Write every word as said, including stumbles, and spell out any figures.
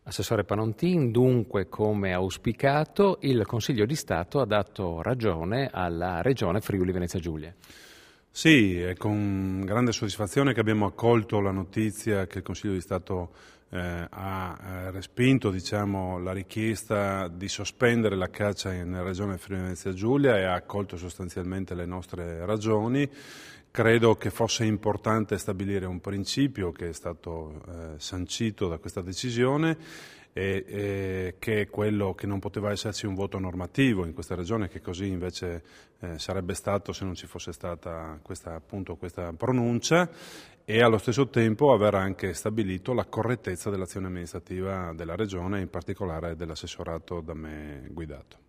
Assessore Panontin, dunque, come auspicato, il Consiglio di Stato ha dato ragione alla Regione Friuli Venezia Giulia. Sì, è con grande soddisfazione che abbiamo accolto la notizia che il Consiglio di Stato eh, ha eh, respinto, diciamo, la richiesta di sospendere la caccia nella Regione Friuli Venezia Giulia e ha accolto sostanzialmente le nostre ragioni. Credo che fosse importante stabilire un principio che è stato eh, sancito da questa decisione e, e che è quello che non poteva esserci un voto normativo in questa regione, che così invece eh, sarebbe stato se non ci fosse stata questa, appunto, questa pronuncia, e allo stesso tempo aver anche stabilito la correttezza dell'azione amministrativa della regione, in particolare dell'assessorato da me guidato.